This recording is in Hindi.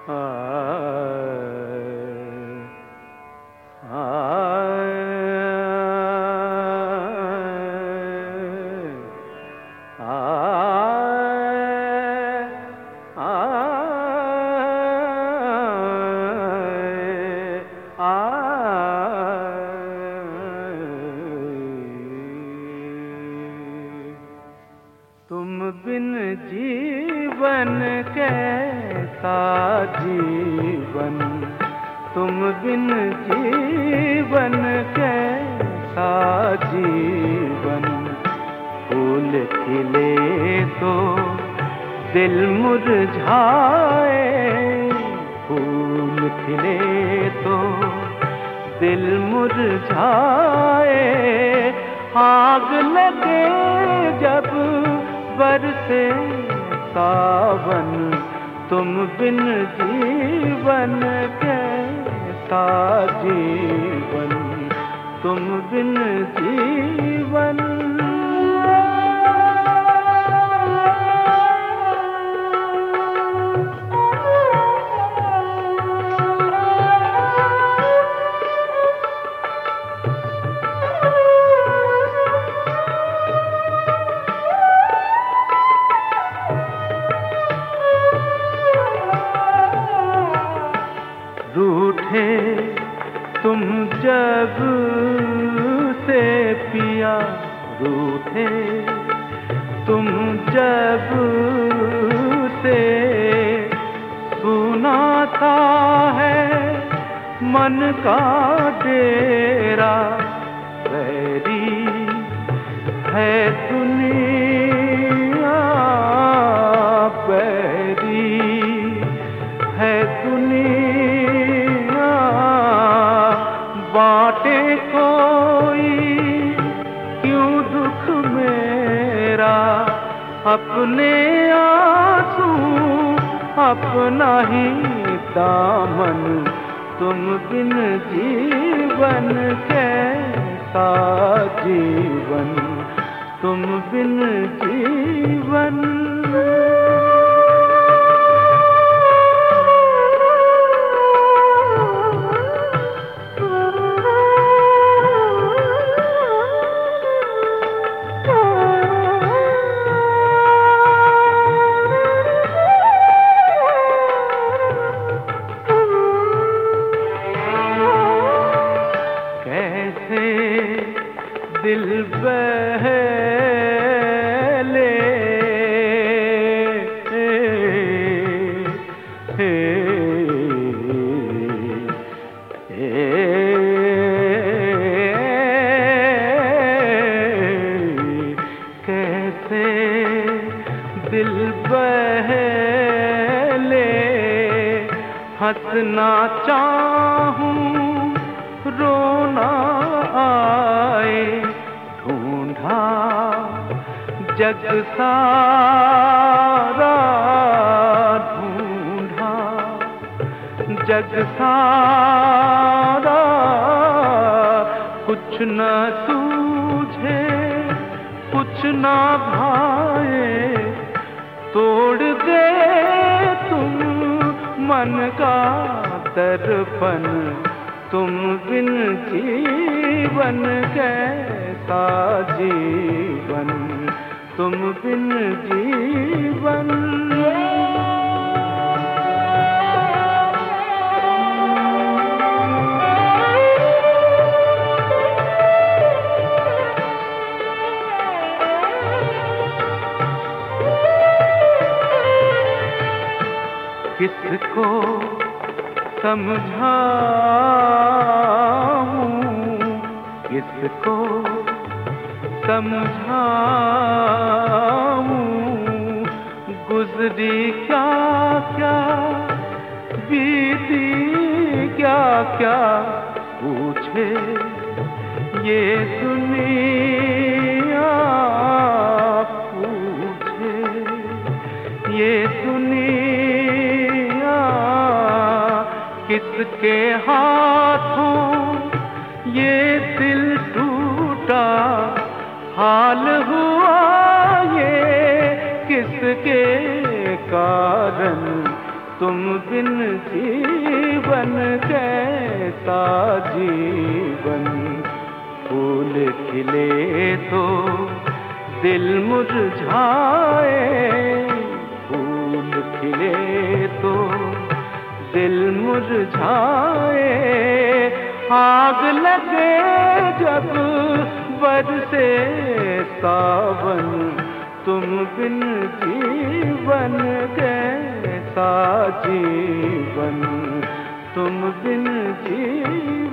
तुम बिन जीवन कैसा जीवन, तुम बिन जीवन कैसा जीवन। फूल खिले तो दिल मुरझाए, फूल खिले तो दिल मुरझाए। आग लगे जब बरसे सावन, तुम बिन जीवन कैसा जीवन, तुम बिन जीवन। रूठे तुम जब से पिया, रूठे तुम जब से। सुनाता है मन का डेरा, वैरी है दुनिया, वैरी है दुनिया। बाटे कोई क्यों दुख मेरा, अपने आंसू अपना ही दामन। तुम बिन जीवन कैसा जीवन, तुम बिन जीवन। दिल बहले कैसे दिल बहले। हंसना चाहूं रोना आए, ढूंढा जग सारा, ढूंढा जग सारा। कुछ न सूझे कुछ न भाए, तोड़ दे तुम मन का दर्पण। तुम बिन जीवन कैसा जीवन, तुम बिन जीवन। किसको समझाऊं, किसको समझाऊं। गुजरी क्या क्या बीती क्या क्या, पूछे ये दुनिया, पूछे ये दुनिया। किसके हाथों ये दिल टूटा, हाल हुआ ये किसके कारण। तुम बिन जीवन कैसा जीवन। फूल खिले तो दिल मुरझाए, फूल खिले तो दिल मुरझाए। आग लगे जब बरसे सावन, तुम बिन जीवन कैसा जीवन, तुम बिन जीवन